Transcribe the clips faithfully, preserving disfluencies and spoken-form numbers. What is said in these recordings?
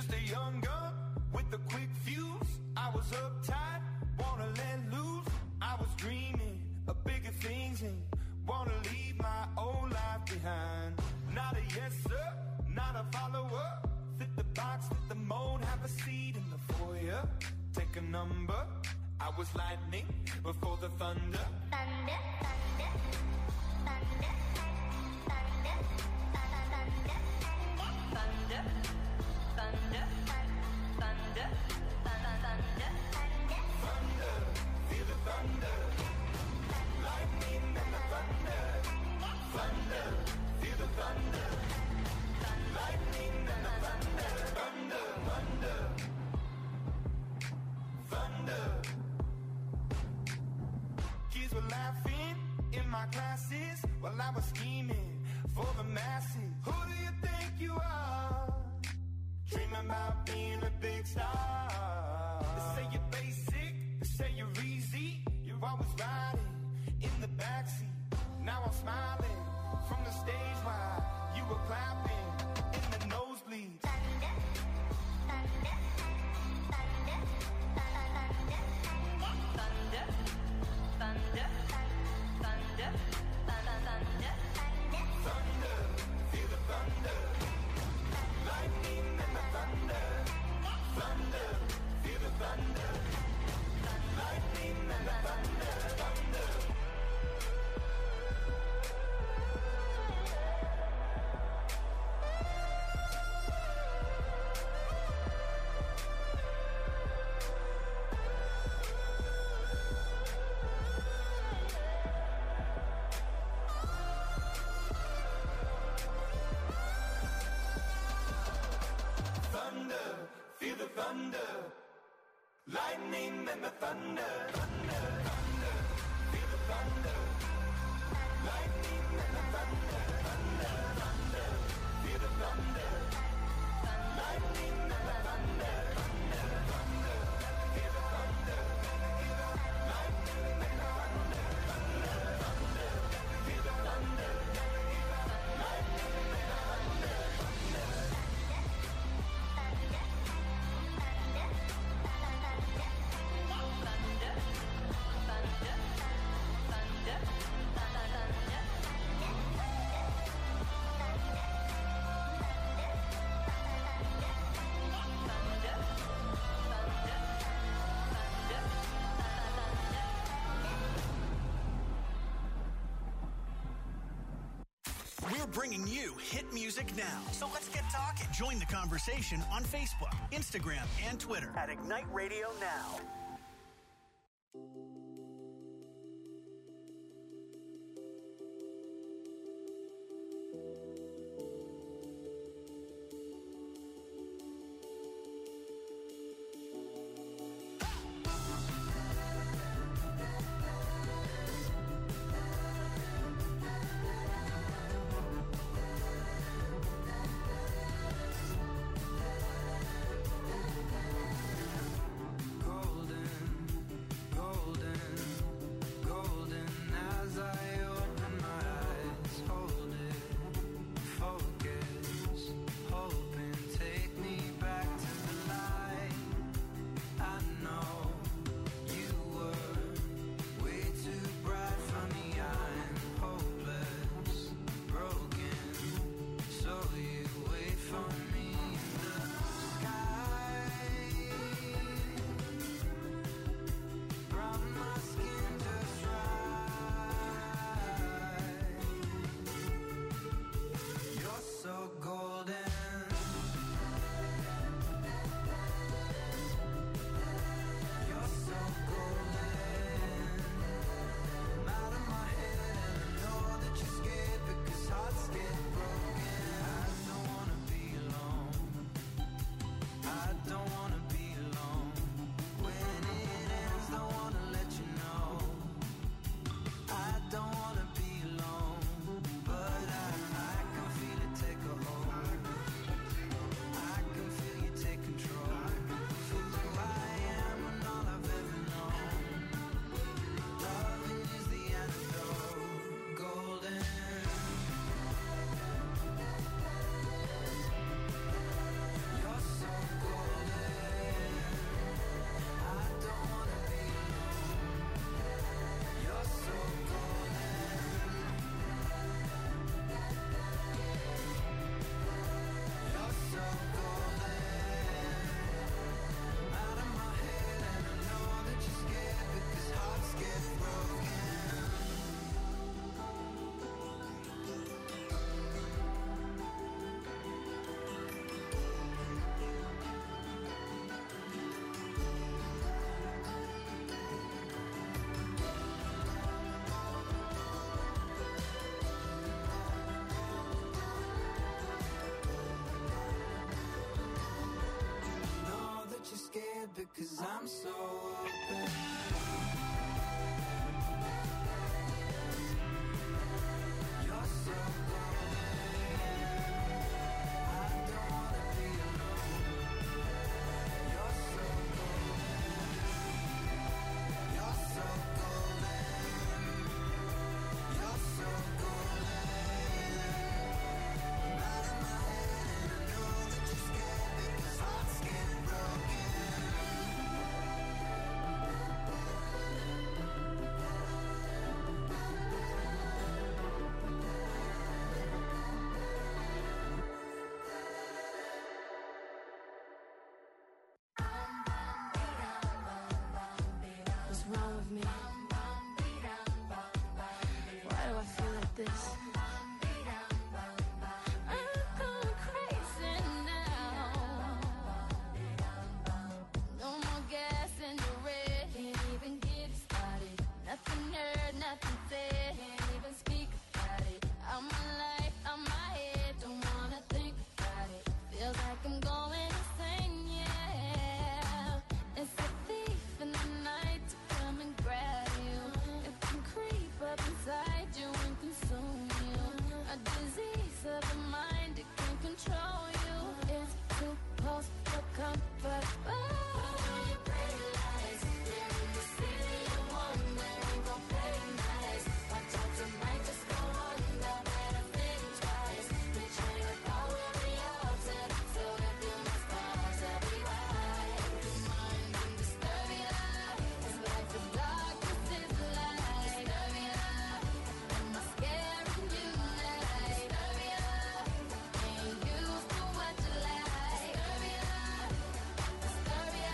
Just a young gun with a quick fuse. I was uptight, wanna let loose. I was dreaming of bigger things and wanna leave my old life behind. Not a yes sir, not a follower. Fit the box, fit the mold, have a seat in the foyer. Take a number. I was lightning before the thunder. Thunder, thunder, thunder, thunder, thunder, thunder, thunder, thunder, thunder, thunder, feel the thunder, lightning and the thunder, thunder, feel the thunder, lightning and the thunder, thunder, thunder, thunder. Kids were laughing in my classes while I was scheming for the masses. Who do you think you are? Dreaming about being a big star. They say you're basic, they say you're easy. You're always riding in the backseat. Now I'm smiling from the stage while you were clapping in the nosebleeds. thunder, thunder, thunder, thunder, thunder, thunder, thunder, thunder, Thunder, feel the thunder, lightning and the thunder, thunder, feel the thunder, lightning and the thunder, thunder. Thunder, feel the thunder, lightning and the thunder, thunder, thunder, feel the thunder, lightning and the thunder, thunder, thunder, feel the thunder, lightning and the thunder, thunder, thunder, feel the thunder, lightning and the thunder, thunder, thunder, feel the thunder, lightning and the thunder, thunder. We're bringing you hit music now. So let's get talking. Join the conversation on Facebook, Instagram, and Twitter at Ignite Radio Now. Golden it, cause I'm so open. You're so What's wrong with me? Why do I feel like this? I'm going crazy now. No more gas in the red. Can't even get started. Nothing heard, nothing said. Can't even speak about it. I'm my life, I'm my head. Don't wanna think about it. Feels like I'm going insane, yeah. It's a thief in the night to come and grab you. It can creep up inside you and consume you. A disease of the mind, it can control you. It's too close for comfort. Oh, pretty lies. We're in the city of wonder. We gon' play nice. Watch out, tonight just go under. Better think twice. The train of thought will be altered. So if you must pause, I'll be right. Your mind can disturb you. It's like the darkness is the light. Disturb you. Am I scaring you now? Disturb you. Ain't used to what you like. Disturb you. Disturb you.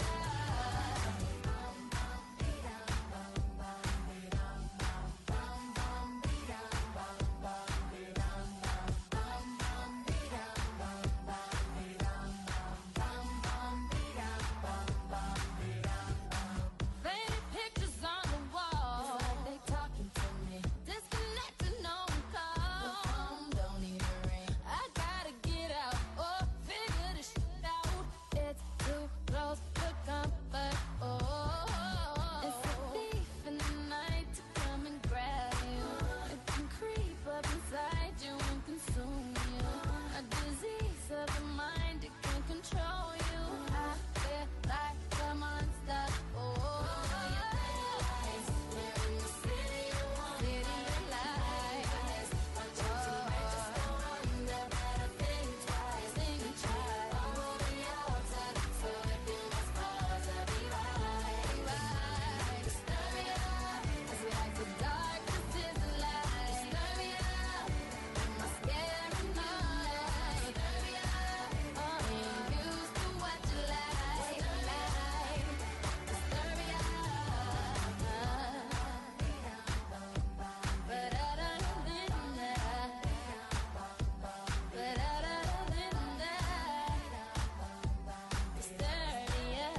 Faded pictures on the wall. It's like they talking to me. Disconnected, no one call. The phone don't even ring. I gotta get out or figure this shit out. It's too close for comfort. Oh, it's a thief in the night to come and grab you. It can creep up inside you and consume you. A disease of the mind, it can control you. I feel like a monster. Oh, we're in the city of wonder. City of lies. Watch out, tonight just go under. Better think twice. Think twice. I will be altered. So if you must pause, I'll be right. Right. Disturb you. It's like the darkness is the light. Disturb you. Am I scaring you? Disturb you. Oh, ain't used to what you like. Disturb you. But I don't think that. But I don't think that. Disturb you.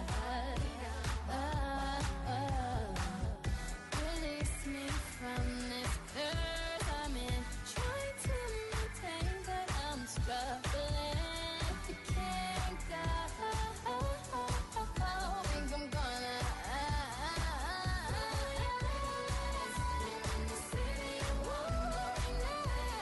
Release me from this curse I'm in. Trying to maintain, but I'm struggling. You can't go. Think I'm gonna. We're in the city of wonder.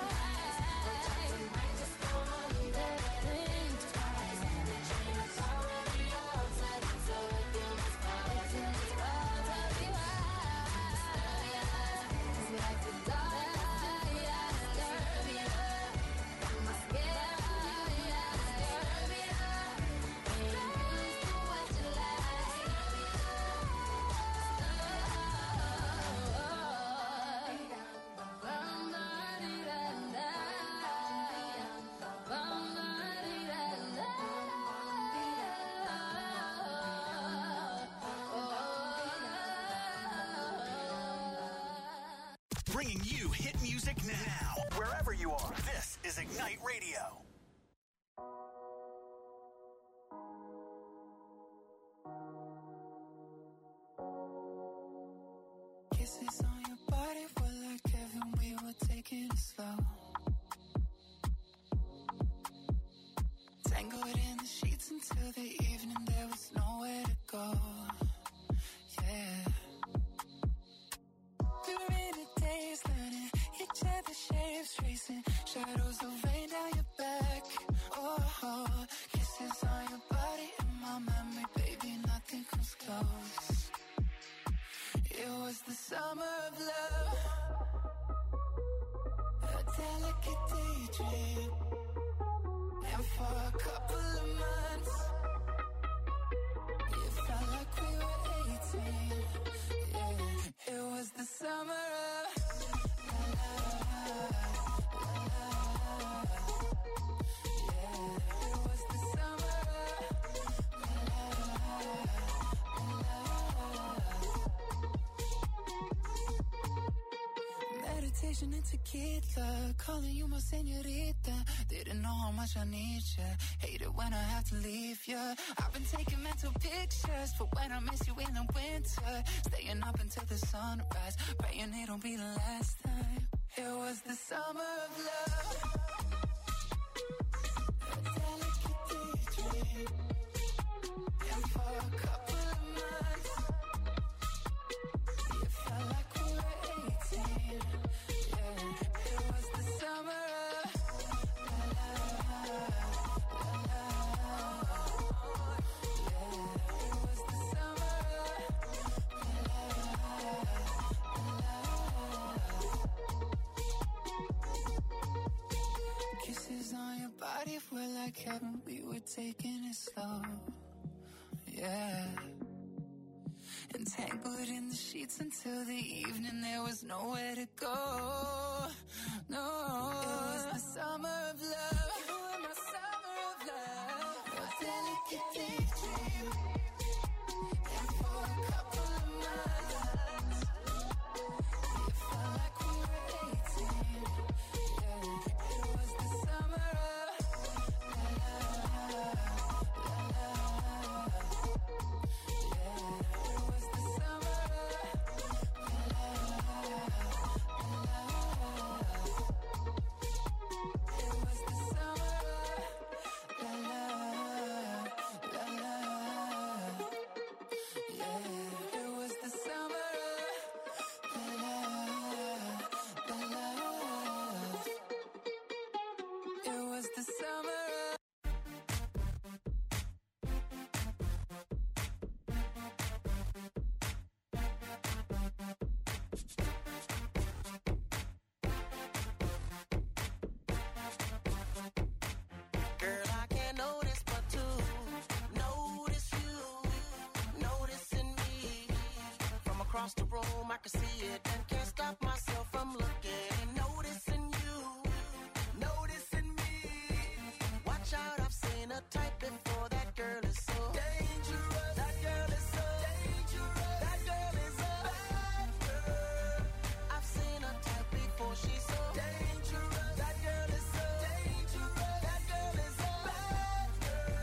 Might just go under. Think twice. The train of thought will be altered. So if you must pause, in this world, I'll be right. It's like the darkness is the light. Disturb you. Am I scared? Disturb you. Ain't used to what you like. Bringing you hit music now, wherever you are. This is Ignite Radio. Kisses on your body were like heaven, we were taking it slow. Tangled in the sheets until the evening, there was nowhere to Shadows of rain down your back. Oh, kisses on your body and my memory, baby, nothing comes close. It was the summer of love, a delicate daydream. And for a couple of months, it felt like we were eighteen. Yeah, it was the summer of love. Yeah, it was the summer of love. Meditation and tequila, calling you my señorita. Didn't know how much I need ya. Hate it when I have to leave ya. I've been taking mental pictures for when I miss you in the winter. Staying up until the sunrise, praying it'll be the last time. It was the summer of love, a delicate daydream. And for a couple of months, it felt like we were eighteen. Yeah, it was the summer of kisses on your body were like heaven, we were taking it slow. Yeah. Entangled in the sheets until the evening, there was nowhere to go. No. It was the summer of love. You were my summer of love. A delicate daydream. And for a couple of months, it felt like we were eighteen. Yeah, it was the summer of love. Yeah, it was the summer It was the summer la la la la. Yeah, it was the summer la la la la. It was the summer. Girl, I can't notice but to notice you, noticing me. From across the room, I can see it and can't stop myself from looking. Noticing you, noticing me. Watch out, I've seen a type before. That girl is so dangerous. That girl is so dangerous. That girl is a bad girl. I've seen a type before. She's so dangerous. That girl is so dangerous. That girl is a bad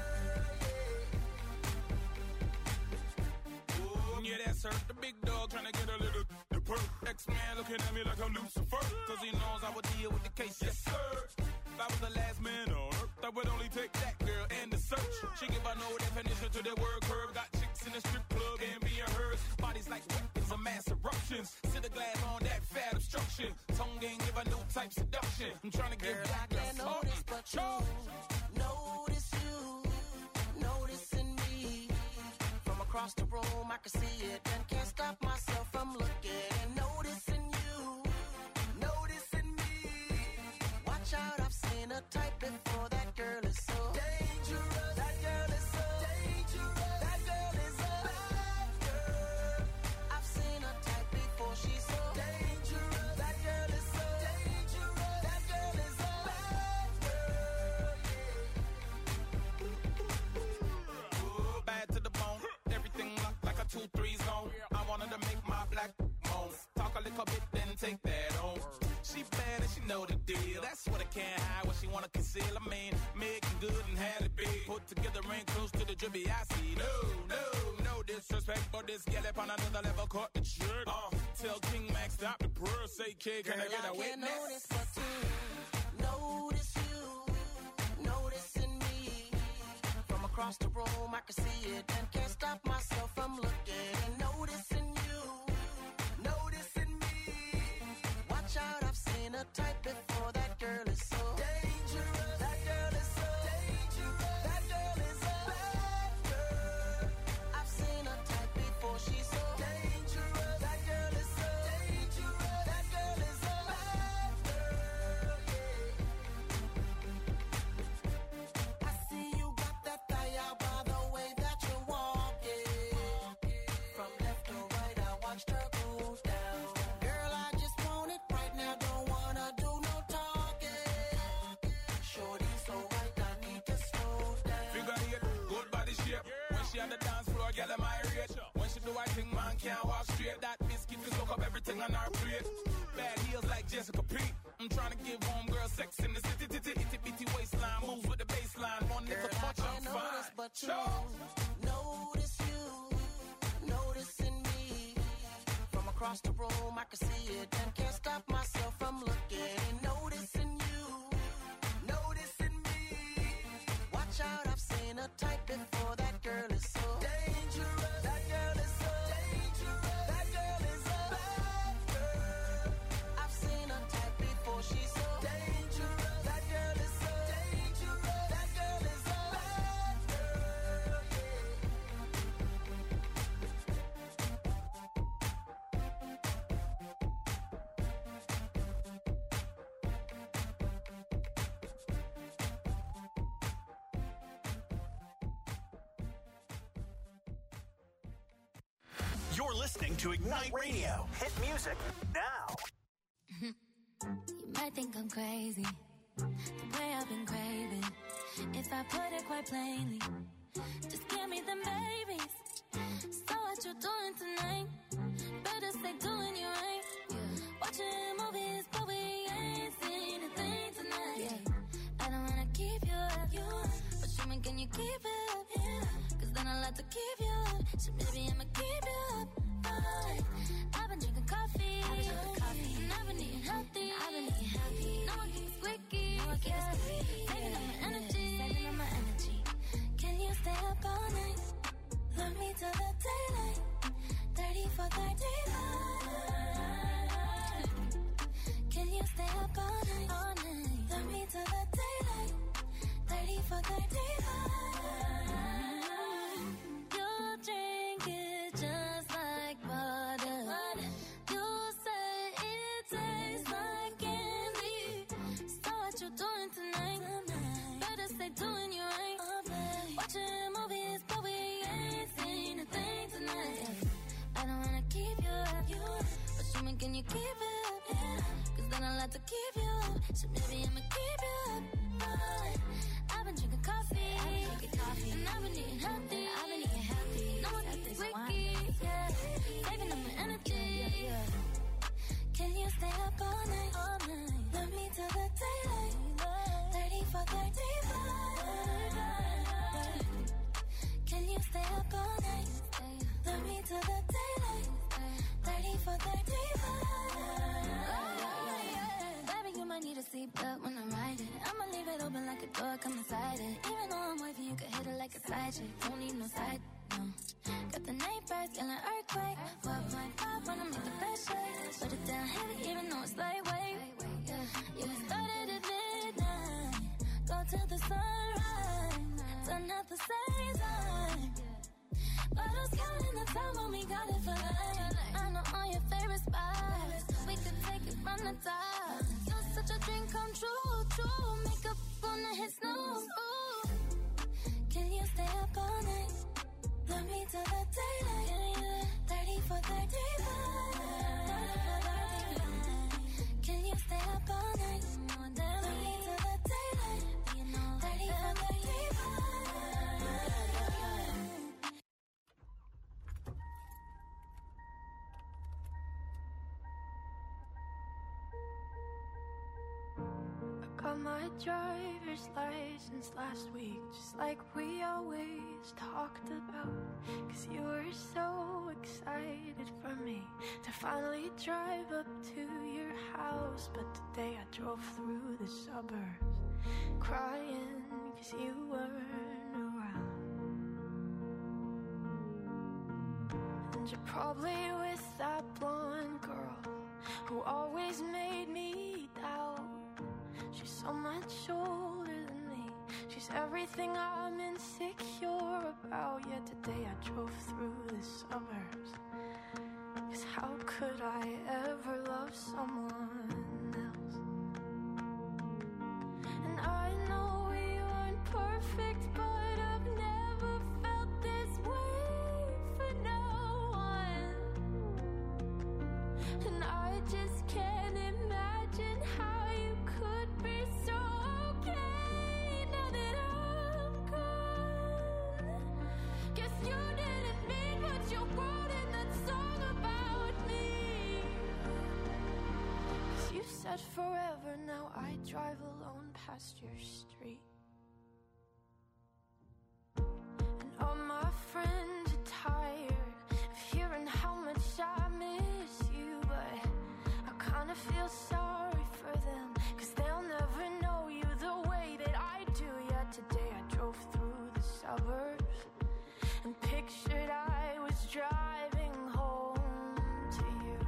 girl. Yeah, that's her, the big dog trying to get a little the perk. X-Man looking at me like I'm Lucifer, cause he knows I would deal with the case, yes sir. If I was the last man on earth, I would only take that girl and the search. She give her no definition to the word curve. Got chicks in the strip club and being hers. Bodies like weapons of mass eruptions. Sit a glass on that fat obstruction. Tongue ain't give her no type seduction. I'm trying to get Girl, I can't notice but you, notice you, noticing me. From across the room, I can see it and can't stop myself from looking. Noticing you, noticing me. Watch out, I've seen a type before. That girl is so dangerous. That girl is so dangerous. That girl is a bad girl. I've seen a type before. She's so dangerous. That girl is so dangerous. That girl is a bad girl. Ooh, bad to the bone. Everything locked like a two three zone. I wanted to make my black moan. Talk a little bit, then take that on. She bad and she know the deal. That's what I can't hide, what she wanna conceal. I mean, making good and had it big. Put together ain't close to the drippy I see. No, no, no disrespect, but this gal up on another level caught the trick. Uh, tell King Max stop the purr, say kid, can Girl, I get a I can't witness? notice but to notice you, noticing me. From across the room, I can see it and can't stop myself from looking. Noticing you, noticing me. Watch out, I've seen a type before. That girl is so everything, man can't walk straight. That biscuit can soak up everything on our plate. Bad heels like Jessica Pete. I'm trying to give homegirl sex in the city, titty, itty bitty waistline. Moves with the baseline. One nigga much, I'm fine. Notice but you, notice you, noticing me. From across the room, I can see it and can't stop myself from looking. Noticing you, noticing me. Watch out, I've seen a type before. That girl is so dangerous. That girl is so dangerous. That girl is a bad girl. I've seen a type before. She's so dangerous. That girl is so dangerous. That girl is a bad girl. You're listening to Ignite Radio. Hit music now. You might think I'm crazy, the way I've been craving. If I put it quite plainly, just give me them babies. So what you doing tonight? Better stay doing you right. Watching movies, but we ain't seen a thing tonight. I don't wanna keep you up, you up. But show me, can you keep it up? Cause then I'll have to keep you up. So maybe I'ma keep you up. Alright. I've been drinking coffee, I've been drinking coffee. And I've been eating healthy, I've been eating healthy. Now I keep it squeaky, now I keep it squeaky. Saving up my energy, saving up my energy. Can you stay up all night? Love me till the daylight. Thirty for thirty-five. Can you stay up all night? All night. Love me till the daylight. Thirty for thirty-five. You drink it just like water. You say it tastes like candy. So what you doing tonight? Better stay doing you right. Watching movies, but we ain't seen a thing tonight. I don't wanna keep you up, you up. But show me, can you keep it up? Yeah. Cause then I'll have to keep you up. So maybe I'ma keep you up. Alright. I've been drinking coffee, I've been drinking coffee. And I've been eating healthy, I've been eating healthy. No one got this wiki, yeah. Saving up my energy, yeah, yeah. Can you stay up all night? All night. Love me till the daylight. Thirty for thirty-five. Can you stay up all night? Love me till the daylight. Thirty for thirty-five. Baby, you might need a seatbelt when I'm riding. I'ma leave it open like a door, come inside it. Even though I'm wavy, you can hit it like a side chick. Don't need no side, no. Got the night birds, yelling earthquake. four point five wanna make the best shake. Put it down heavy, even though it's lightweight. Yeah, yeah, we started at midnight. Go till the sunrise. Done at the same time. But I was counting the time when we got it for life. I know all your favorite spots. We could take it from the top. You're such a dream come true, true. Makeup on the hit snooze. Ooh. Can you stay up all night? Love me till the daylight. Thirty for thirty-five. Can you stay up all night? Love me till the daylight. Thirty for thirty-five. Got my driver's license last week, just like we always talked about. Cause you were so excited for me to finally drive up to your house. But today I drove through the suburbs crying cause you weren't around. And you're probably with that blonde girl who always made me doubt. She's so much older than me. She's everything I'm insecure about. Yet today I drove through the suburbs. Cause how could I ever love someone else? And I know we weren't perfect, but I've never felt this way for no one. And I just can't imagine how you could be so okay now that I'm gone. Guess you didn't mean what you wrote in the forever, now I drive alone past your street. And all my friends are tired of hearing how much I miss you, but I kinda feel sorry for them, 'cause they'll never know you the way that I do. Yeah, today I drove through the suburbs and pictured I was driving home to you.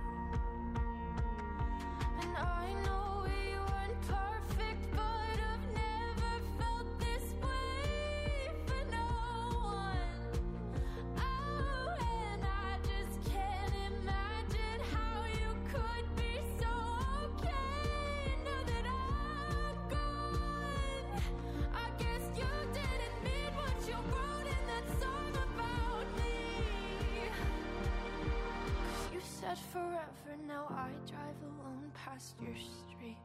And I know we weren't perfect, but I've never felt this way for no one. Oh, and I just can't imagine how you could be so okay now that I'm gone. I guess you didn't mean what you wrote in that song about me. 'Cause you said forever, now I drive alone past your street.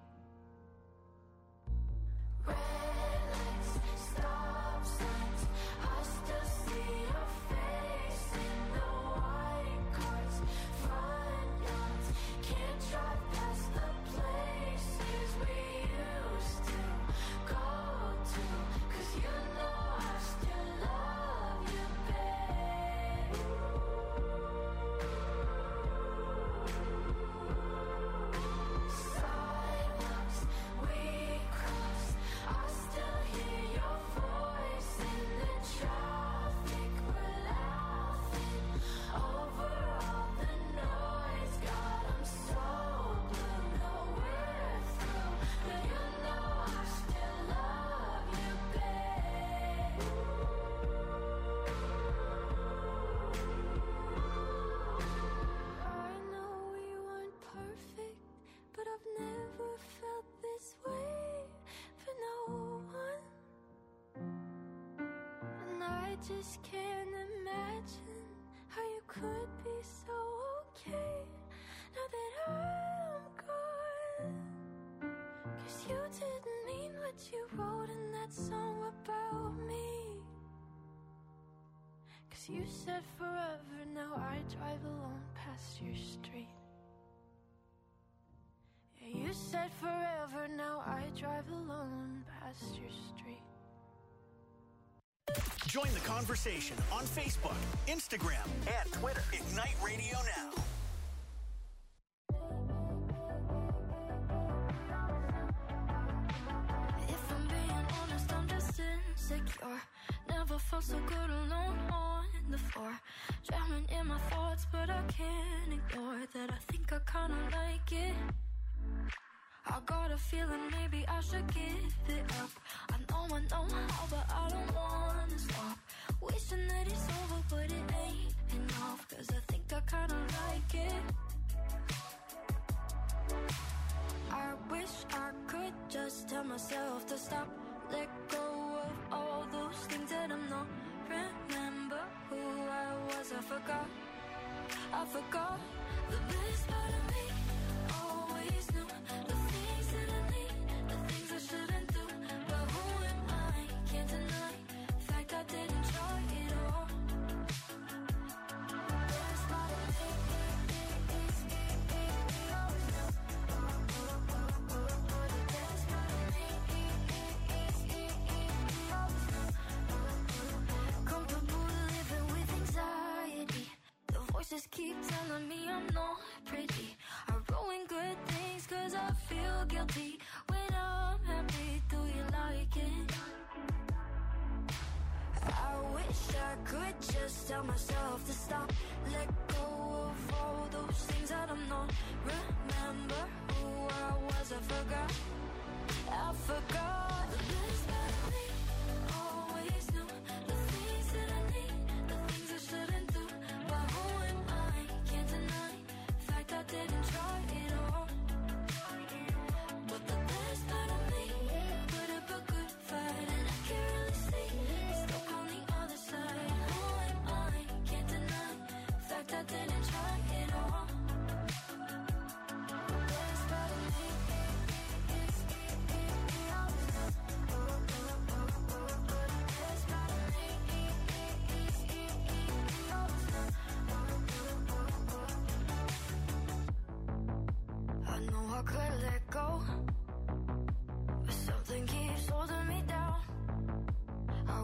Red lights, stop signs, I still see your face in the white cars, front yards. Can't drive past the places we used to go to, 'cause you know I still love you, babe. Sidewalks we cross, I still hear your voice in the traffic. We're laughing over all the noise. God, I'm so blue, know we're through, but you know I still love you, babe. I know we weren't perfect, but I've never felt this way for no one. And I just can't imagine how you could be so okay now that I'm gone. 'Cause you didn't mean what you wrote in that song about me. 'Cause you said forever, now I drive alone past your street. Yeah, you said forever, now I drive alone past your street. Join the conversation on Facebook, Instagram, and Twitter. Ignite Radio Now. If I'm being honest, I'm just insecure. Never felt so good alone on the floor. Drowning in my thoughts, but I can't ignore that. I think I kinda like it. I got a feeling maybe I should give it up. I know I know how, but I don't wanna stop. Wishing that it's over, but it ain't enough. 'Cause I think I kinda like it. I wish I could just tell myself to stop. Let go of all those things that I'm not. Remember who I was, I forgot. I forgot the best part of me. Always knew the things that I need, the things I shouldn't do. But who am I? Can't deny the fact I didn't try it all. Best part of me is always know. The best part of me is always know. Comfortable living with anxiety. The voices keep telling me I'm not pretty. I ruin good things 'cause I feel guilty. When I'm happy, do you like it? I wish I could just tell myself to stop. Let go of all those things that I'm not. Remember who I was, I forgot. I forgot the best part of me. Always knew the things that I need, the things I shouldn't do. But who am I? Can't deny the fact I didn't try it all. But the best part of me put up a good fight, and I can't really see it's stuck on the other side. Who am I? Can't deny the fact I didn't try it all. The best part of me is always know.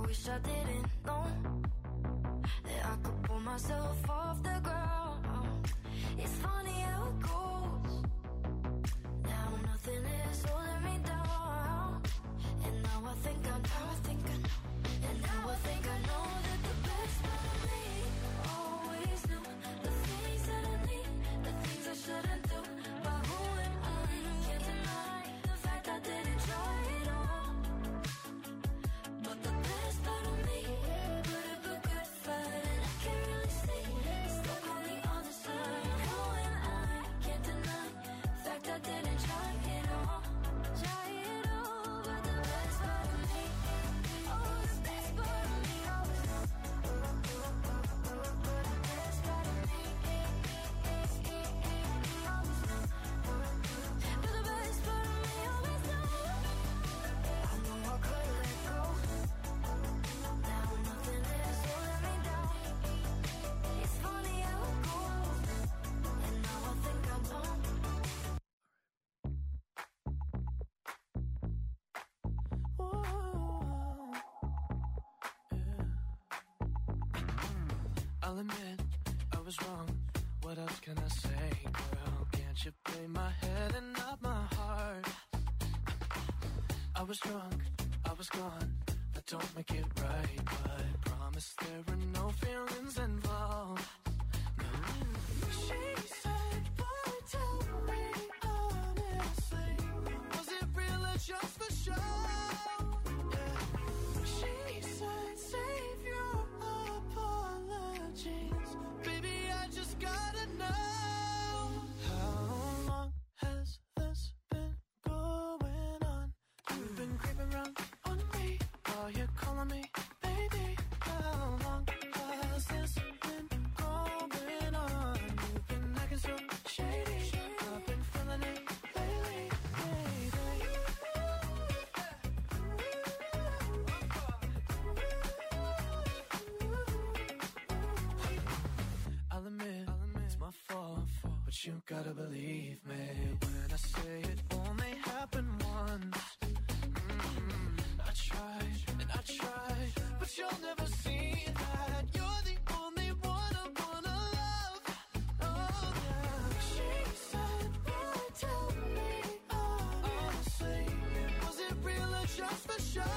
wish I didn't know that I could pull myself off the ground. It's funny how it goes. Now nothing is holding me down. And now I think I know, I think I know. And now I think I know that the best part of me always knew the things that I need, the things I shouldn't do. But who am I? Can't deny the fact I didn't try it all. But the best part of me put up a good fight, and I can't really see it's stuck on the other side. Who am I? Can't deny the fact I didn't try it all. Try it all, but the best part of me, oh, the best part of me always know. The best part of me, always know. But the best part of me always know. I know I could let go. Now nothing is holding me down. It's funny how it goes. And now I think I know. I'll admit I was wrong. What else can I say, girl? Can't you play my head and not my heart? I was drunk, I was gone. That don't make it right, but promise there were no feelings involved. No. She said, boy, tell me honestly, was it real or just for show? Yeah. She said, save your apologies. Baby, I just gotta know. How long has this been going on? You've been creeping around on me while you're calling me baby. How long has this been going on? You've been acting so shady. I've been feeling it lately, baby. I'll admit, it's my fault, but you gotta believe me when I say it only happened once. Mm, I tried and I tried, but you'll never see that. You're the only one I wanna love. Oh yeah. She said, boy, tell me honestly, was it real or just for show?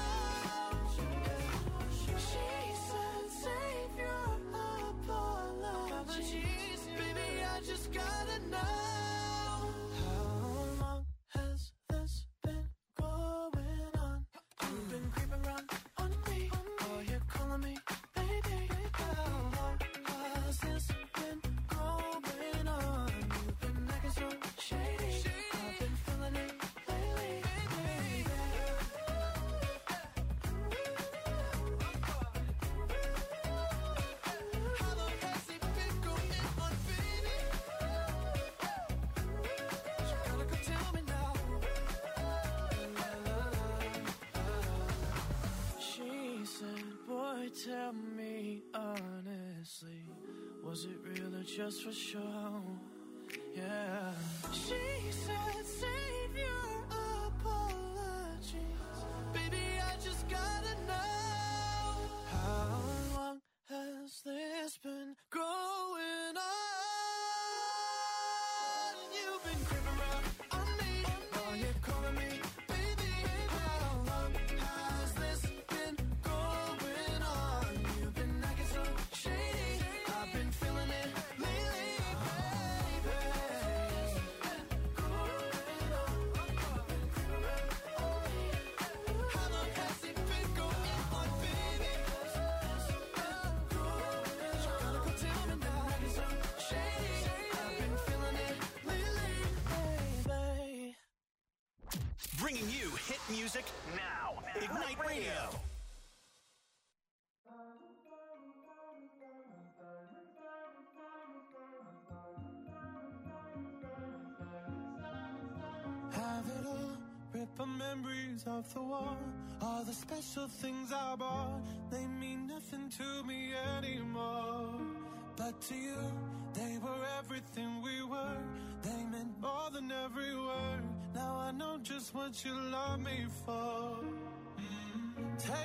She said, save your apologies. Baby, I just gotta know. How long has this been going on? You've been creeping around on me while you're calling me baby. How long has this been going on? You've been acting so shady. I've been feeling it lately, baby. How long has it been going on, baby? You gotta go tell me now. She said, boy, tell me honestly, was it real or just for show? Yeah. She said, save your apologies. Baby, I just gotta know. How long has this been going on? You've been creeping around on me while you're calling me baby. How long has this been going on? You've been acting so shady. I've been feeling it lately, baby. How long has it been going on, baby? You gotta go tell me now. Acting so shady. I've been feeling it lately, baby. Bringing you hit music now. Ignite Radio. Have it all, rip the memories of the war. All the special things I bought, they mean nothing to me anymore. But to you, they were everything we were. They meant more than every word. Now I know just what you love me for. Mm. Take all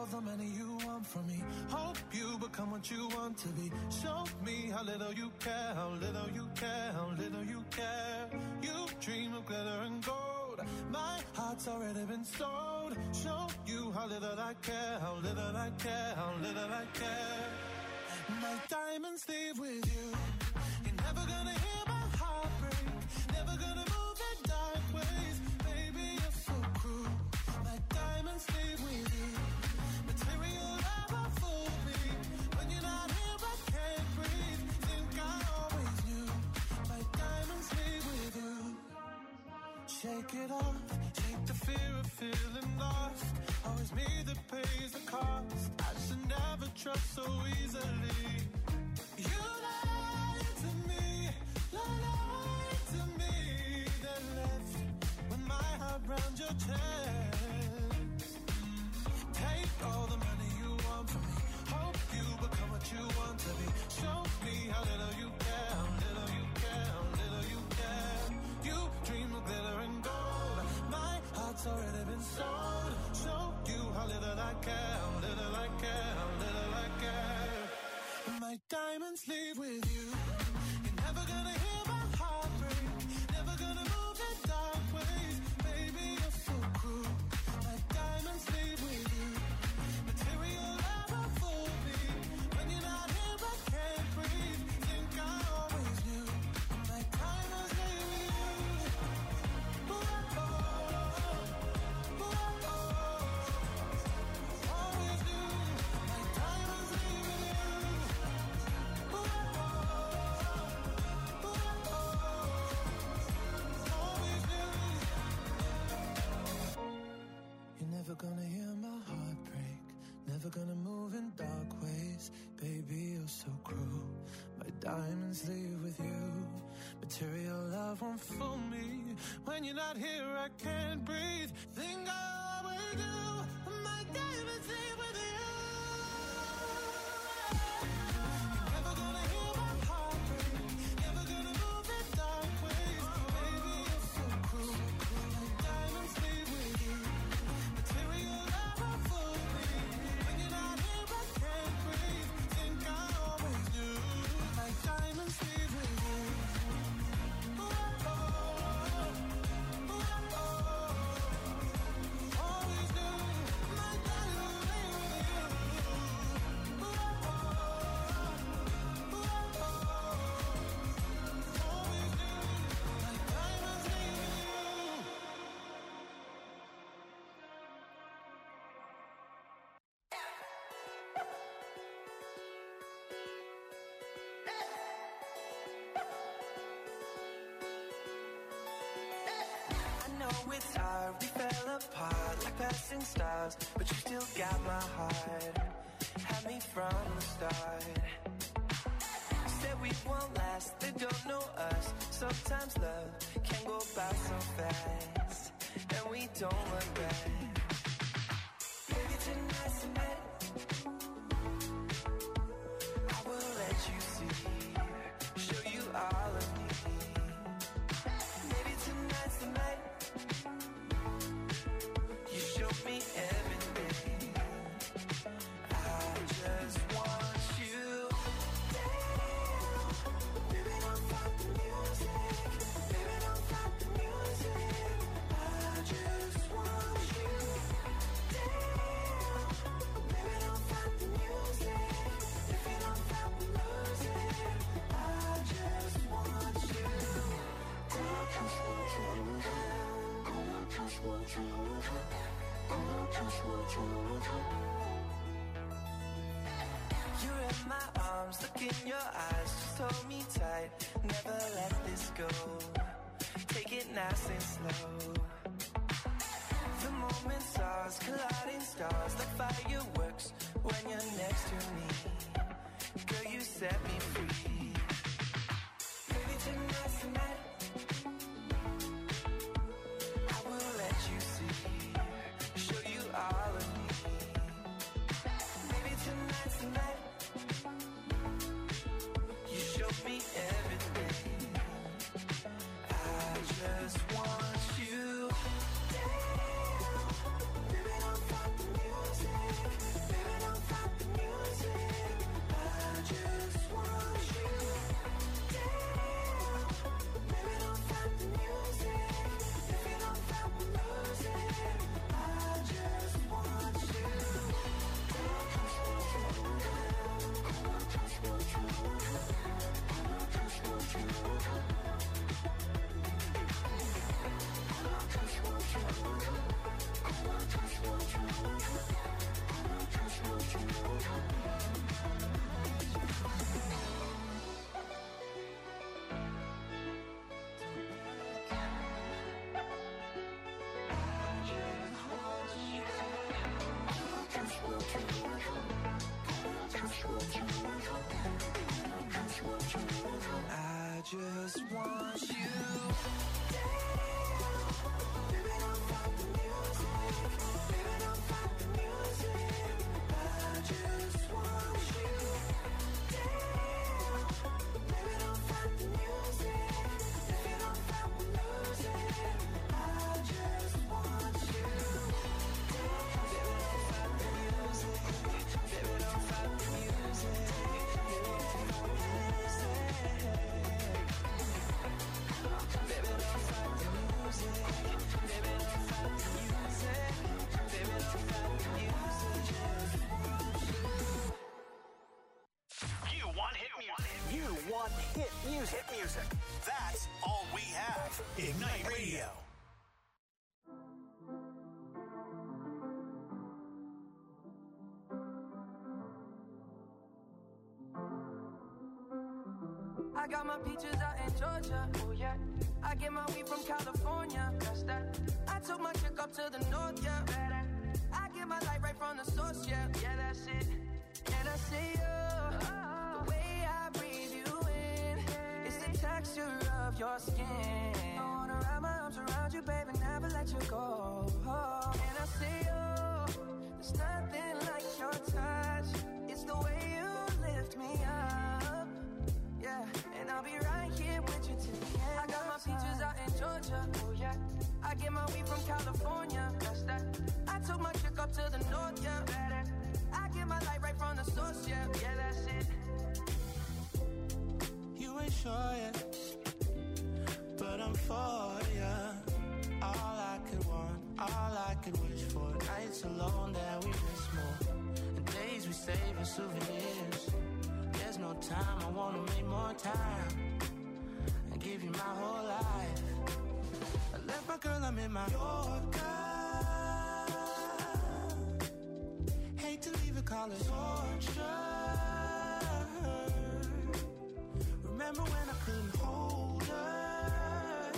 all the money you want from me. Hope you become what you want to be. Show me how little you care, how little you care, how little you care. You dream of glitter and gold. My heart's already been sold. Show you how little I care, how little I care, how little I care. My diamonds leave with you. You're never gonna hear my heart break. Never gonna move in dark ways. Baby, you're so cruel. My diamonds leave with you. Material never fooled me. When you're not here, I can't breathe. Think I always knew. My diamonds leave with you. Shake it off. Take the fear of feeling lost. Always me that pays the cost. I should never trust so easily. You lied to me, lied to me. Then left with my heart round your chest. Take all the money you want from me. Hope you become what you want to be. Show me how little you care, how little you care, how little you care. You dream of glitter and gold. My heart's already been sold. Show you how little I care, how little I care, how little I care. My diamonds leave with you. You're never gonna hear my heart break. Never gonna move in dark ways. Baby, you're so cruel. My diamonds leave with you. Material never fooled me. When you're not here, I can't breathe. Think I always knew. My diamonds leave with you. Ooh, oh, ooh, oh, always knew. My diamonds leave with you. You're never gonna hear my heart break. Never gonna move in dark ways. Baby, you're so cruel. My diamonds leave with you. Material love won't fool me. When you're not here, I can't breathe. Think I always do. My diamonds leave with you. You're never gonna hear my heart break. Never gonna move in dark ways. Baby, you're so cruel. My diamonds leave with you. Material never fooled me. When you're not here, I can't breathe. Think I always knew. My diamonds leave with you. Ooh, oh, ooh, oh, always knew. My diamonds leave with you. Ooh, oh, ooh, oh, always knew. My diamonds leave with you. I know it's hard, we fell apart like passing stars, but you still got my heart. Had me from the start. Said we won't last, they don't know us. Sometimes love can go by so fast, and we don't look back. Maybe tonight's the night. I will let you see, show you all of me. Maybe tonight's the night. You show me everything. I just want you. Damn. Baby, don't fight the music. Baby, don't fight the music. I just want you. Damn. Baby, don't fight the music. If you don't fight the music, I just want you. I just want you. I just want you. I just want you. You're in my arms, look in your eyes, just hold me tight, never let this go. Take it nice and slow. The moment's ours, colliding stars like fireworks when you're next to me. Girl, you set me free. Maybe tonight's the night. I will let you see, show you all of me. Maybe tonight's the night. You show me everything. I just want you. Damn. Baby, don't fight the music. music. That's all we have. Ignite Radio. I got my peaches out in Georgia, oh yeah. I get my weed from California, that's that. I took my chick up to the north, yeah. I get my light right from the source, yeah. Yeah, that's it. And I see you, the way I breathe you in, it's the texture of your skin. I wanna wrap my arms around you, baby, never let you go. Oh, and I see you, there's nothing like your touch. It's the way you lift me up, yeah. And I'll be right here with you till the end. I got my peaches out in Georgia, oh yeah. I get my weed from California, that's that. I took my chick up to the north, yeah. I get my light right from the source, yeah. Yeah, that's it. You ain't sure yet, but I'm for ya. All I could want, all I could wish for. Nights alone that we miss more, and days we save as souvenirs. There's no time, I wanna make more time and give you my whole life. I left my girl, I'm in my Yorker. Hate to leave it, call it torture. Remember when I couldn't hold her?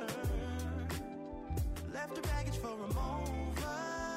Left her baggage for a mover.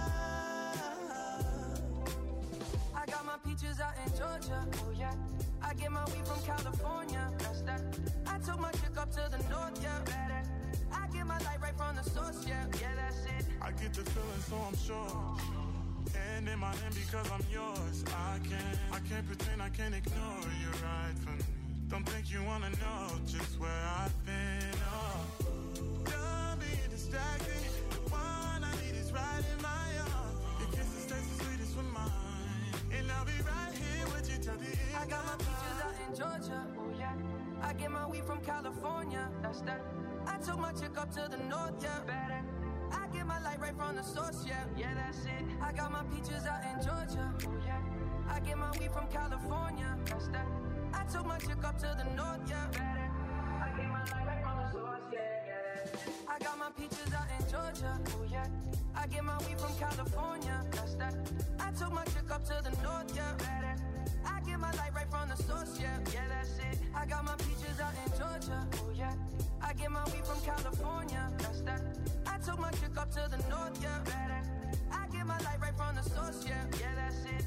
I got my peaches out in Georgia, oh yeah. I get my weed from California, that's that. I took my chick up to the north, yeah. I get my light right from the source, yeah. Yeah, that's it. I get the feeling, so I'm sure. And in my hand because I'm yours. I can't, I can't pretend, I can't ignore you right from me. Don't think you wanna know just where I've been. Oh, don't be distracted. The one I need is right in my arms. Your kisses taste the sweetest with mine, and I'll be right here with you till the end. I got my peaches out in Georgia, oh yeah. I get my weed from California, that's that. I took my chick up to the north, yeah. I get my light right from the source, yeah. Yeah, that's it. I got my peaches out in Georgia, oh yeah. I get my weed from California, that's that. I took my chick up to the north, yeah. I get my light right from the source, yeah, yeah. I got my peaches out in Georgia, oh yeah. I get my weed from California, that's that. I took my chick up to the north, yeah. I get my light right from the source, yeah. Yeah, that's it. I got my peaches out in Georgia, oh yeah. I get my weed from California, that's that. I took my chick up to the north, yeah. I get my light right from the source, yeah. Yeah, that's it.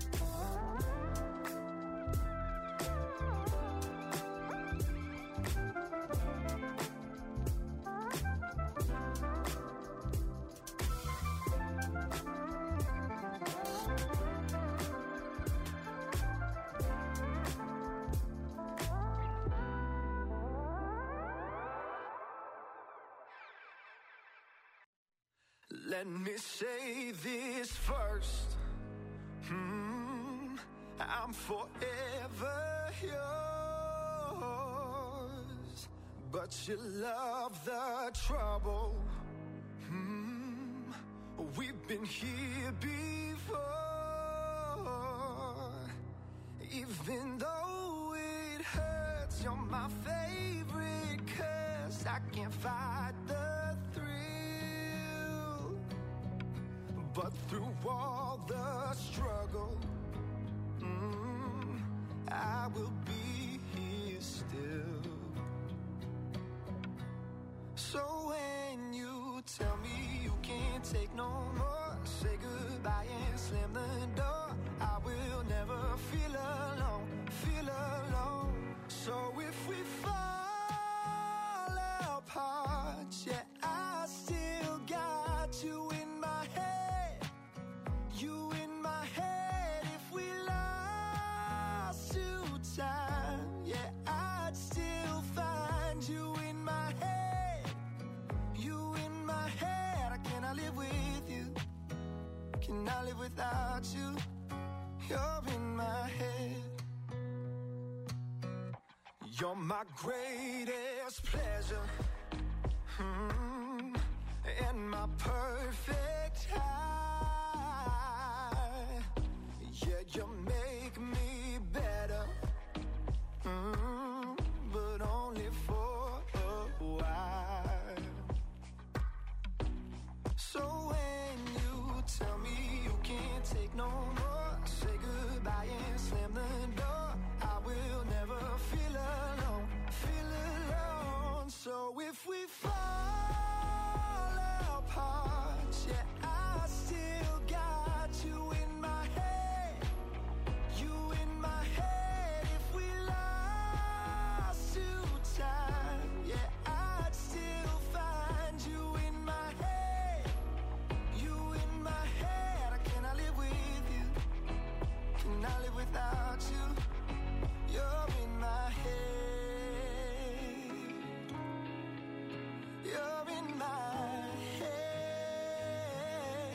Let me say this first. Hmm, I'm forever yours, but you love the trouble. Hmm, we've been here before. Even though it hurts, you're my favorite curse. I can't fight the thrill. But through all the struggle, mm, I will be here still. So when you tell me you can't take no more, say goodbye and slam the door. I will never feel alone, feel alone. So if we fall apart, yeah, I still got you in my head. You in my head. If we lost to time, yeah, I'd still find you in my head. You in my head. I cannot live with you. Cannot live without you. You're in my head. You're my greatest pleasure, mm, and my perfect high. Yeah, you make me better, mm, but only no more. Say goodbye and slam the door. I will never feel alone, feel alone. So if we fall apart, yeah, I still got you in my head, you in my head. If we lost to time, yeah, I'd still find you in my head, you in my head. I cannot live with you, cannot live without you. You're in my head, you're in my head.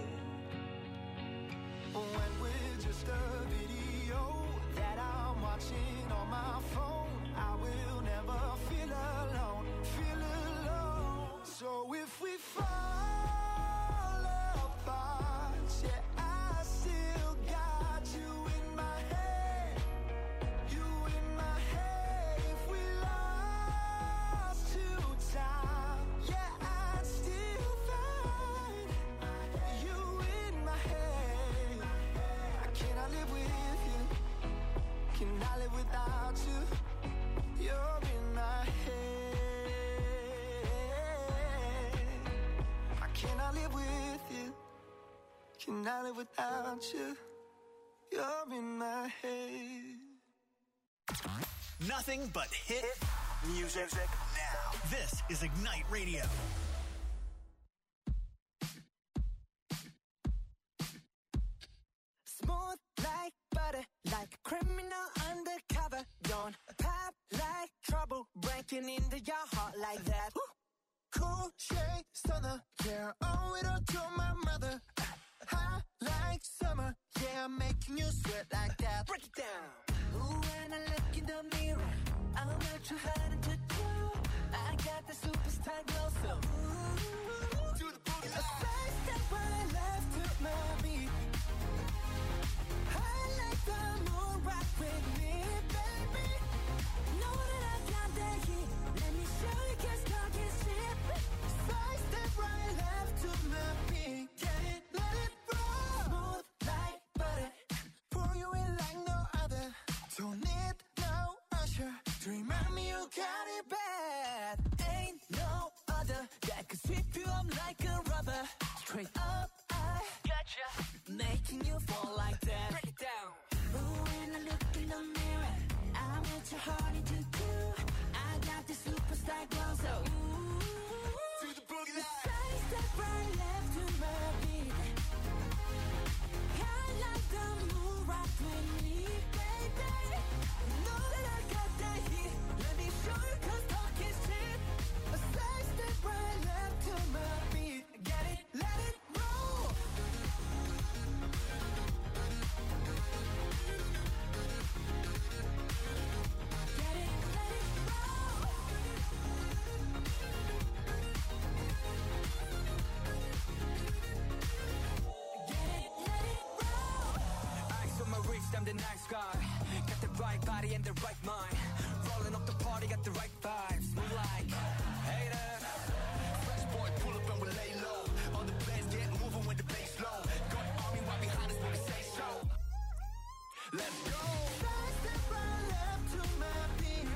When we're just a video that I'm watching on my phone, I will never feel alone, feel alone. So if we fall apart, yeah, I still got you in my head, you in my head. If we lost to time, yeah, I'd still find you in my head. I cannot live with you, cannot live without you. You're in my head. I cannot live with you, cannot live without you. You're in my head. Nothing but hit music now. This is Ignite Radio. Smooth like butter, like a criminal undercover. Don't pop like trouble, breaking into your heart like that. Cool shade stunner, yeah, owe it all to my mother. Hot like summer, yeah, I'm making you sweat like that. Break it down. Ooh, when I look in the mirror, I'm not too hard to do. I got the superstar glow, so ooh, To the boogie a side step right left to my beat. I like the moon rock with me, baby. Know that I got that heat. Let me show you, 'cause talk is cheap. Side step right left to my beat. Get it, let it roll. Smooth like butter. Pour you in like no other. Don't need no usher to remind me you got it bad. Ain't no other that could sweep you up like a rubber. Straight up, I gotcha, making you fall like that. Break it down. Ooh, when I look in the mirror, I'm what your heart into do. I got the superstar glow, so ooh, To the boogie line. side step right left to my beat. I like the moon rock with me, baby. Know that I got that heat. Let me show you, 'cause talk is cheap. A side step right left to my beat. Get it, let it roll. Get it, let it roll. Get it, let it roll. Eyes on my wrist, I'm the nice guy. Got the right body and the right mind. Rolling up the party, got the right vibes. Move like haters. Fresh boy, pull up and we lay low. All the bands get moving with the bass low. Got army right behind us when we say so. Let's go. Side step right left to my beat.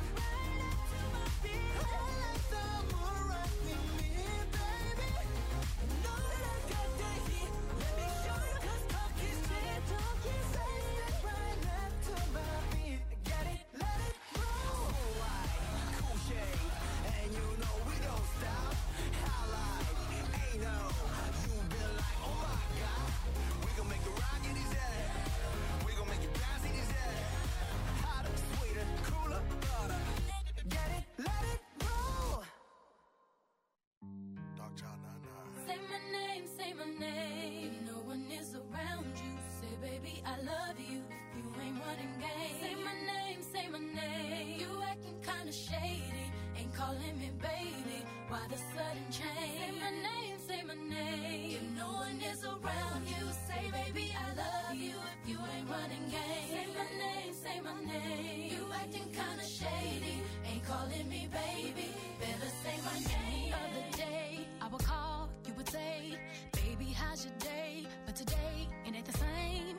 I like the moon rock with me, baby. Know that I got that heat. Let me show you, 'cause talk is cheap. Talk is Side step right left to my beat. Get it, let it roll. Cool white, cool shade, and you know we don't stop. Highlight, ain't no, you been like, oh my god. We gon' make the rock in his head. We gon' make it bounce in his head. Hotter, sweeter, cooler, butter. Get it, let it roll. Dog Child nine nine. Say my name, say my name. No one is around you. Say, baby, I love you. You ain't running game. Say my name, say my name. You acting kinda shady. Ain't calling me baby. Why the sudden change? Say my name, say my name. If no one is around you, say, baby, I love you. If you ain't running game. Say my name, say my name. You acting kinda shady. Ain't calling me baby. Better say my name. Other day, I would call, you would say, baby, how's your day? But today, it ain't the same.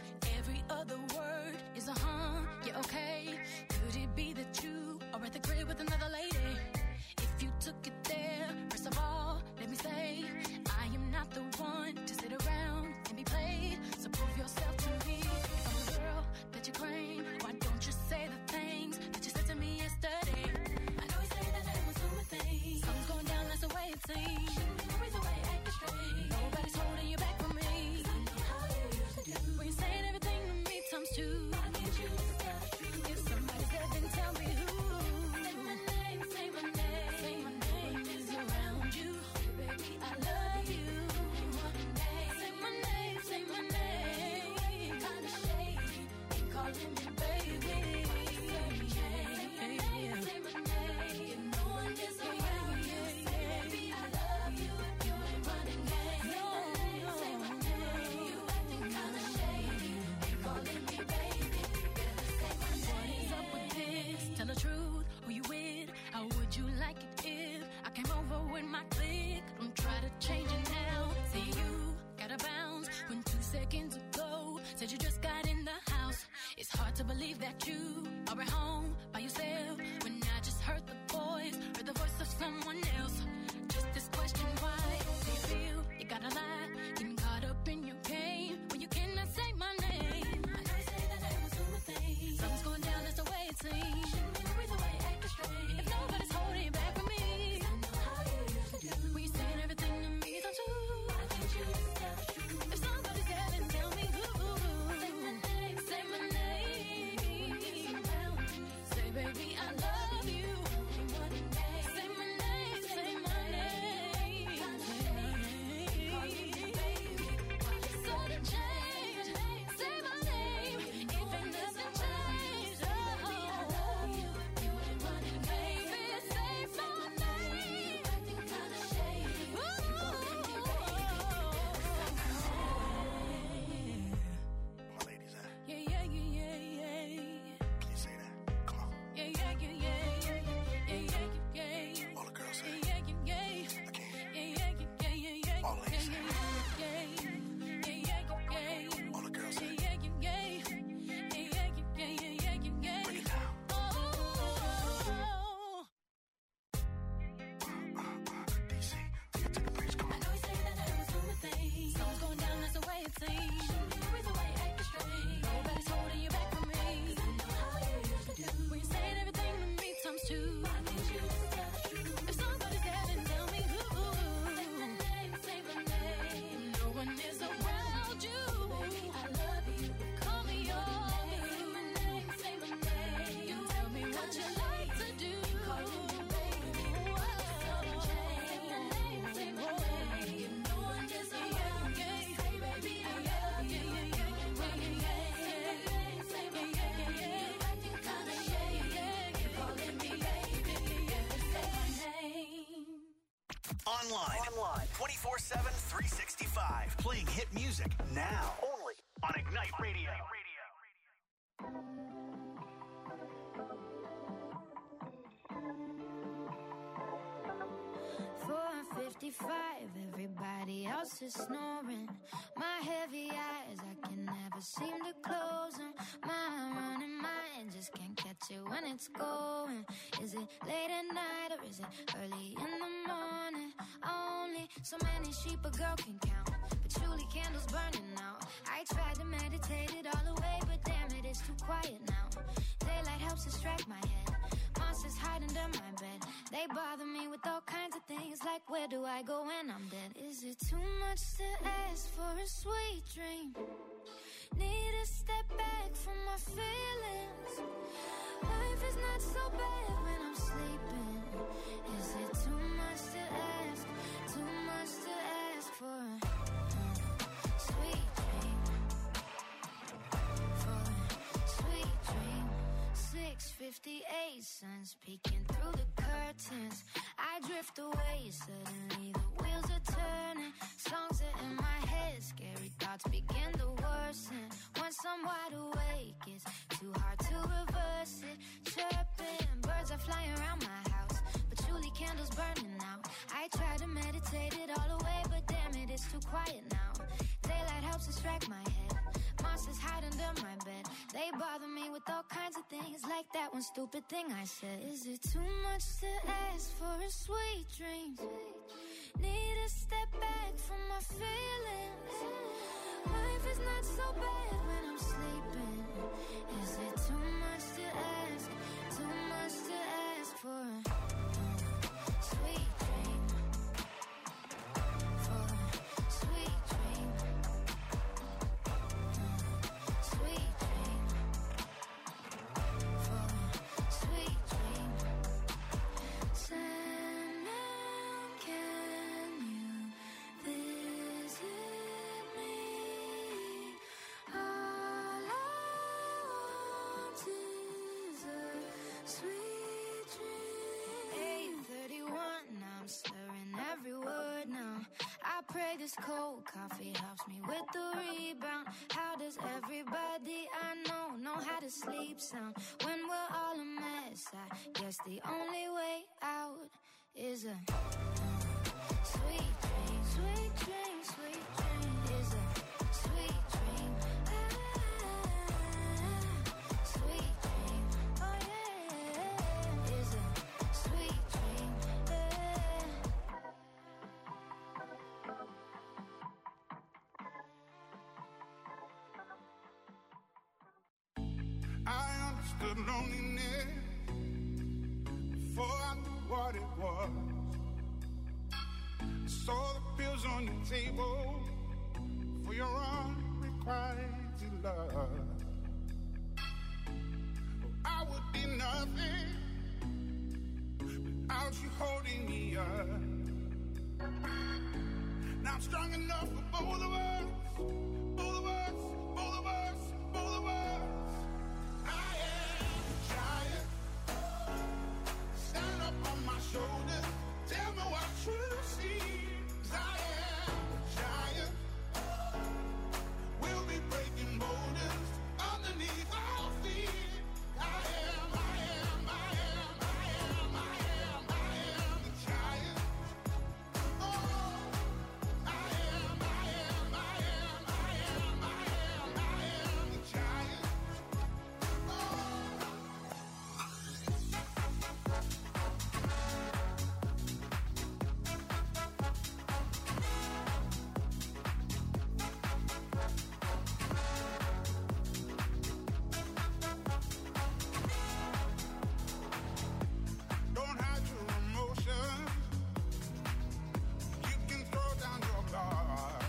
calling me baby. Say my name, say my name. If no one is around you, say baby I love you. If you ain't running game, say my name. You acting kinda shady, ain't calling me baby. Better say my name. What is up with this? Tell the truth, who you with? How would you like it if I came over with my clique? Don't try to change it now. Say you gotta bounce when two seconds ago said you just got in the house. It's hard to believe that you are at home by yourself when I just heard the voice, heard the voice of someone else. Just this question, why do you feel you gotta lie? Getting caught up in your game when you cannot say my name. I know you say that I was doing things. Something's going down, that's the way it seems. Shouldn't you breathe away, acting strange? If nobody's holding back from me, I know how you used to do. When you saying everything to me, don't you? Why can't you just tell the truth? If somebody's there, then tell me who. Say my name, say my name. Say baby I love you. Say my name, say my name. Sudden change. Say my name. If ain't nothing changed, oh, baby, say my name. My ladies at? Yeah, yeah, yeah, yeah, yeah. Can you say that? Come on. Yeah, yeah, yeah, yeah, yeah, yeah, yeah, yeah. All the girls say it. Yeah, yeah, yeah, yeah. I can't. Yeah, yeah, yeah, yeah, yeah. All the ladies say it. Yeah, yeah, yeah, yeah. All the girls say it. Yeah, yeah, yeah, yeah. Yeah, yeah, yeah, yeah, yeah, yeah. Break it down. Oh. D C, take it to the bridge. Come I on. know you say that I was doing things. Something's going down, that's the way it seems. Shouldn't you breathe away, acting strange? Nobody's holding you back from me. 'Cause I know how you used to do. When you saying everything to me times two. Why can't you just tell the truth? If somebody's there, then tell me who. Say my name, say my name. No one is around you. Baby, I love you. Call me on. Say my name, say my name. You tell me what you like to do. Calling me baby. Sudden change. Say my name, say my name. No one is around you. Say baby, I love you. Say my name, say my name. You acting kinda shady. You calling me baby. Say my name. Online. Online. twenty-four seven, three sixty-five. Playing hit music now. Only on Ignite Radio. four fifty-five, everybody else is snoring. My heavy eyes, I can never seem to close them. My running mind just can't catch it when it's going. Is it late at night or is it early in the morning? Only so many sheep a girl can count. Patchouli candles burning out. I tried to meditate it all away, but damn it, it's too quiet now. Daylight helps distract my head. Monsters hide under my bed. They bother me with all kinds of things, like where do I go when I'm dead? Is it too much to ask for a sweet dream? Need to step back from my feelings. Life is not so bad when I'm sleeping. Is it too much to ask? Too much to ask for a uh, sweet dream? For a sweet dream. six fifty-eight, sun's peeking through the curtains. I drift away, suddenly the wheels are turning. Songs are in my head, scary thoughts begin to worsen. Once I'm wide awake, it's too hard to reverse it. Chirping, birds are flying around my house. Patchouli candles burning out. I try to meditate it all away, but damn it, it's too quiet now. Daylight helps distract my head. Monsters hide under my bed. They bother me with all kinds of things, like that one stupid thing I said. Is it too much to ask for a sweet dream? Need to step back from my feelings. Life is not so bad when I'm sleeping. Is it too much to ask? Too much to ask for a uh, sweet dream? For a sweet dream. Sweet dream. For a sweet dream. Sandman, can you visit me? ice cold coffee helps me with the rebound. How does everybody I know know how to sleep sound when we're all a mess? I guess the only way out is a sweet dream, sweet dream, sweet dream is a sweet dream. Ah, sweet dream, oh yeah, is a sweet dream. I understood loneliness before I knew what it was. Saw the pills on your table for your unrequited love. I would be nothing without you holding me up. Now I'm strong enough for both of us, both of us, both of us, both of us. I am a giant. Stand up on my shoulders. Tell me what you see. 'Cause I am a giant. We'll be breaking boulders underneath our feet. I am, I am, I am, I am, I am, I am the giant. Oh, I am, I am, I am, I am, I am, I am the giant. Don't hide your emotions. You can throw down your guard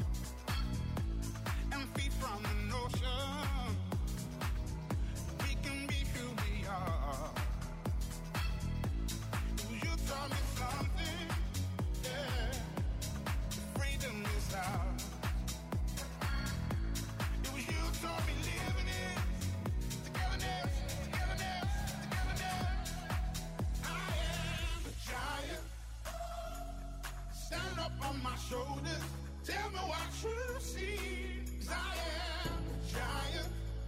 and feed from the notion. We can be who we are. You taught me something, yeah. Freedom is ours. It was you taught me living it. Togetherness, togetherness, togetherness. I am a giant. Stand up on my shoulders. Tell me what you see. 'Cause I am a giant.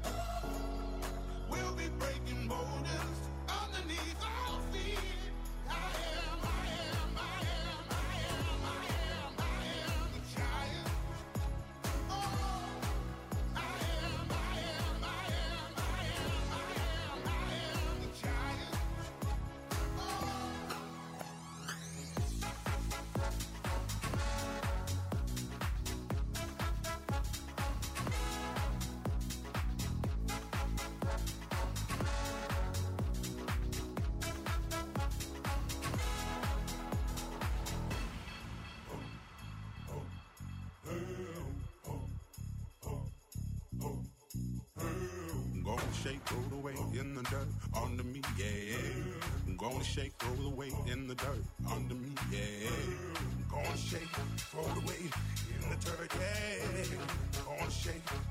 We'll be breaking boulders underneath our feet. I am, I am, I am, I am, I am, I am the giant. Oh, I am, I am, I am, I am, I am, I am the giant. Gonna shake, roll the weight in the dirt under me, yeah. Gonna shake, roll the weight in the dirt under me, yeah. Gonna shake, roll the weight in the dirt, yeah. Gonna shake,